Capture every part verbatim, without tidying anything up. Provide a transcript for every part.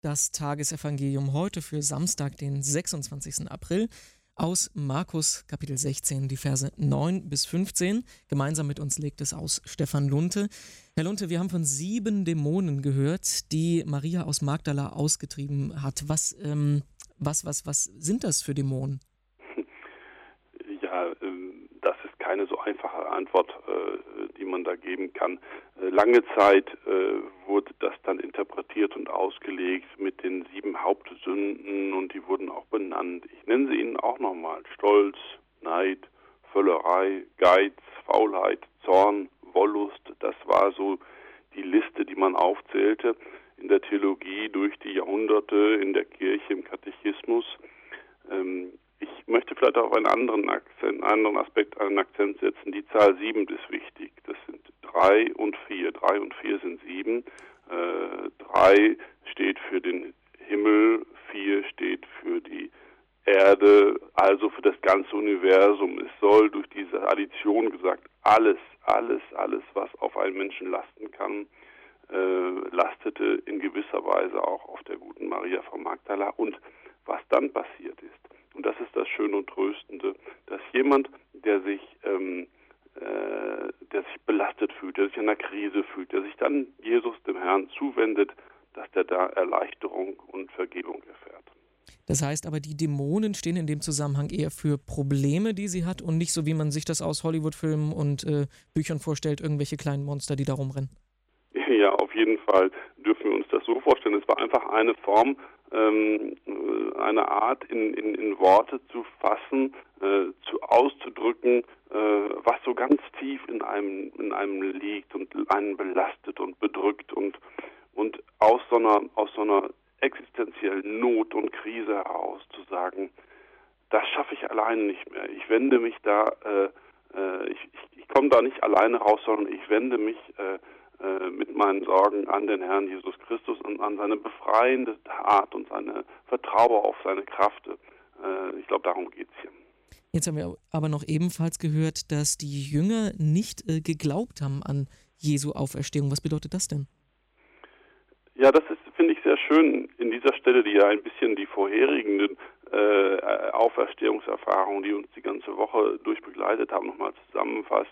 Das Tagesevangelium heute für Samstag, den sechsundzwanzigsten April, aus Markus Kapitel sechzehn, die Verse neun bis fünfzehn. Gemeinsam mit uns legt es aus Stefan Lunte. Herr Lunte, wir haben von sieben Dämonen gehört, die Maria aus Magdala ausgetrieben hat. Was, ähm, was, was, was sind das für Dämonen? Ja, das ist keine so einfache Antwort, die man da geben kann. Lange Zeit wurde das dann interpretiert und ausgelegt mit den sieben Hauptsünden und die wurden auch benannt. Ich nenne sie Ihnen auch nochmal: Stolz, Neid, Völlerei, Geiz, Faulheit, Zorn, Wollust. Das war so die Liste, die man aufzählte in der Theologie durch die Jahrhunderte, in der Kirche, im Katechismus. Ähm, Ich möchte vielleicht auch auf einen anderen Akzent, einen anderen Aspekt einen Akzent setzen. Die Zahl sieben ist wichtig. Das sind drei und vier. Drei und vier sind sieben. Äh, drei steht für den Himmel, vier steht für die Erde, also für das ganze Universum. Es soll durch diese Addition gesagt, alles, alles, alles, was auf einen Menschen lasten kann, äh, lastete in gewisser Weise auch auf der guten Maria von Magdala. Und was dann passiert ist, und das ist das Schöne und Tröstende, dass jemand, der sich, ähm, äh, der sich belastet fühlt, der sich in einer Krise fühlt, der sich dann Jesus, dem Herrn, zuwendet, dass der da Erleichterung und Vergebung erfährt. Das heißt aber, die Dämonen stehen in dem Zusammenhang eher für Probleme, die sie hat, und nicht so, wie man sich das aus Hollywood-Filmen und äh, Büchern vorstellt, irgendwelche kleinen Monster, die da rumrennen. Ja, auf jeden Fall dürfen wir uns das so vorstellen. Es war einfach eine Form, ähm, eine Art in, in, in Worte zu fassen, äh, zu auszudrücken, äh, was so ganz tief in einem in einem liegt und einen belastet und bedrückt und und aus so einer aus so einer existenziellen Not und Krise heraus zu sagen, das schaffe ich alleine nicht mehr. Ich wende mich da, äh, äh, ich, ich, ich komme da nicht alleine raus, sondern ich wende mich äh, mit meinen Sorgen an den Herrn Jesus Christus und an seine befreiende Art und seine Vertrauen auf seine Kraft. Ich glaube, darum geht es hier. Jetzt haben wir aber noch ebenfalls gehört, dass die Jünger nicht äh, geglaubt haben an Jesu Auferstehung. Was bedeutet das denn? Ja, das ist, finde ich, sehr schön in dieser Stelle, die ja ein bisschen die vorherigen äh, Auferstehungserfahrungen, die uns die ganze Woche durchbegleitet haben, nochmal zusammenfasst.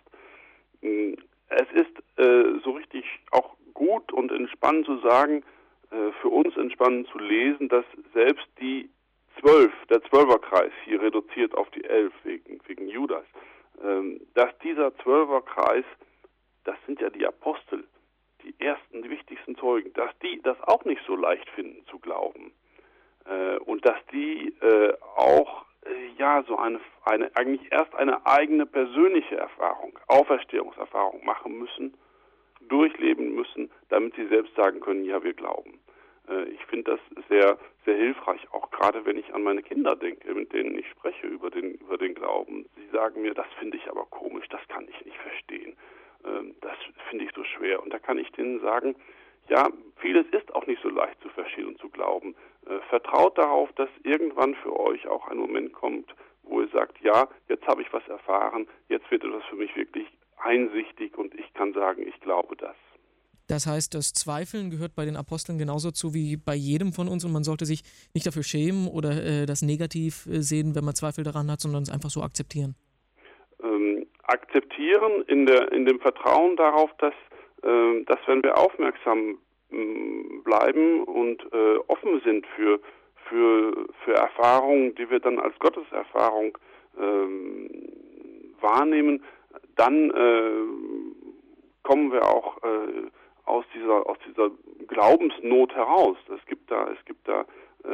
Es ist äh, so richtig auch gut und entspannend zu sagen, äh, für uns entspannend zu lesen, dass selbst die zwölf, der Zwölferkreis, hier reduziert auf die elf wegen, wegen Judas, ähm, dass dieser Zwölferkreis, das sind ja die Apostel, die ersten, die wichtigsten Zeugen, dass die das auch nicht so leicht finden zu glauben. Äh, und dass die äh, auch ja, so eine, eine, eigentlich erst eine eigene persönliche Erfahrung, Auferstehungserfahrung machen müssen, durchleben müssen, damit sie selbst sagen können, ja, wir glauben. Äh, ich finde das sehr, sehr hilfreich, auch gerade wenn ich an meine Kinder denke, mit denen ich spreche über den, über den Glauben. Sie sagen mir, das finde ich aber komisch, das kann ich nicht verstehen. Äh, das finde ich so schwer. Und da kann ich denen sagen, ja, vieles ist auch nicht so leicht zu verstehen und zu glauben. Äh, vertraut darauf, dass irgendwann für euch auch ein Moment kommt, wo ihr sagt, ja, jetzt habe ich was erfahren, jetzt wird etwas für mich wirklich einsichtig und ich kann sagen, ich glaube das. Das heißt, das Zweifeln gehört bei den Aposteln genauso zu wie bei jedem von uns und man sollte sich nicht dafür schämen oder äh, das negativ äh, sehen, wenn man Zweifel daran hat, sondern es einfach so akzeptieren. Ähm, akzeptieren in der in dem Vertrauen darauf, dass dass wenn wir aufmerksam bleiben und äh, offen sind für, für, für Erfahrungen, die wir dann als Gotteserfahrung ähm, wahrnehmen, dann äh, kommen wir auch äh, aus dieser, aus dieser Glaubensnot heraus. Es gibt da, es gibt da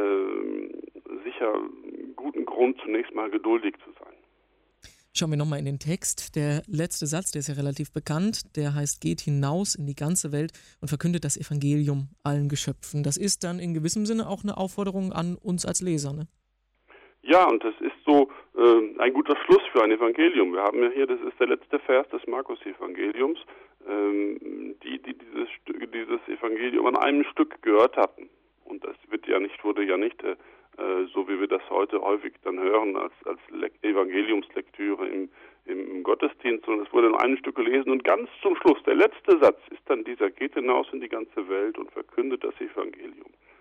äh, sicher guten Grund, zunächst mal geduldig zu sein. Schauen wir nochmal in den Text. Der letzte Satz, der ist ja relativ bekannt, der heißt, geht hinaus in die ganze Welt und verkündet das Evangelium allen Geschöpfen. Das ist dann in gewissem Sinne auch eine Aufforderung an uns als Leser, ne? Ja, und das ist so äh, ein guter Schluss für ein Evangelium. Wir haben ja hier, das ist der letzte Vers des Markus-Evangeliums, ähm, die, die dieses, dieses Evangelium an einem Stück gehört hatten. Und das wird ja nicht, wurde ja nicht äh, so wie wir das heute häufig dann hören, als, als Le- Evangeliumslektüre im, im Gottesdienst, sondern es wurde in einem Stück gelesen und ganz zum Schluss, der letzte Satz ist dann dieser, geht hinaus in die ganze Welt und verkündet das Evangelium.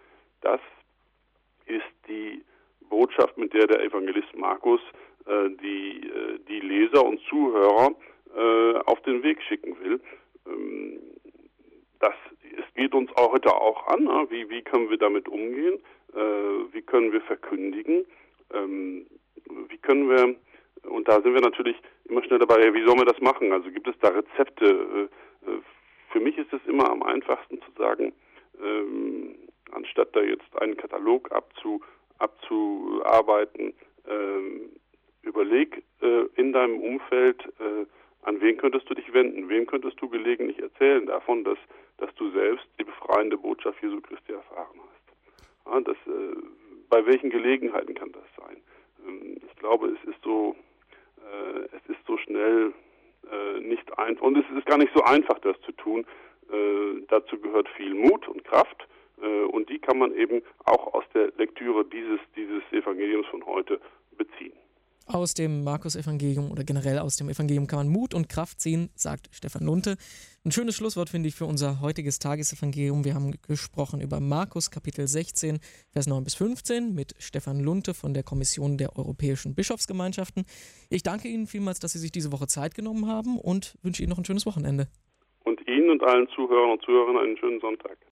das ist die Botschaft, mit der der Evangelist Markus äh, die, äh, die Leser und Zuhörer äh, auf den Weg schicken will. Ähm, das, es geht uns auch heute auch an, ne? wie, wie können wir damit umgehen, äh, wie können wir verkündigen, ähm, wie können wir, und da sind wir natürlich immer schnell dabei, wie sollen wir das machen? Also gibt es da Rezepte? Äh, äh, für mich ist es immer am einfachsten zu sagen, ähm, anstatt da jetzt einen Katalog abzu, abzuarbeiten, ähm, überleg äh, in deinem Umfeld, äh, an wen könntest du dich wenden, wem könntest du gelegentlich erzählen davon, dass, dass du selbst die befreiende Botschaft Jesu Christi erfahren hast. Ja, das, äh, bei welchen Gelegenheiten kann das sein? Ähm, ich glaube, es ist so, äh, es ist so schnell äh, nicht einfach, und es ist gar nicht so einfach, das zu tun. Äh, dazu gehört viel Mut und Kraft, äh, und die kann man eben auch aus der Lektüre dieses, dieses Evangeliums von heute beziehen. Aus dem Markus-Evangelium oder generell aus dem Evangelium kann man Mut und Kraft ziehen, sagt Stefan Lunte. Ein schönes Schlusswort, finde ich, für unser heutiges Tagesevangelium. Wir haben gesprochen über Markus Kapitel sechzehn, Vers neun bis fünfzehn mit Stefan Lunte von der Kommission der Europäischen Bischofsgemeinschaften. Ich danke Ihnen vielmals, dass Sie sich diese Woche Zeit genommen haben und wünsche Ihnen noch ein schönes Wochenende. Und Ihnen und allen Zuhörern und Zuhörern einen schönen Sonntag.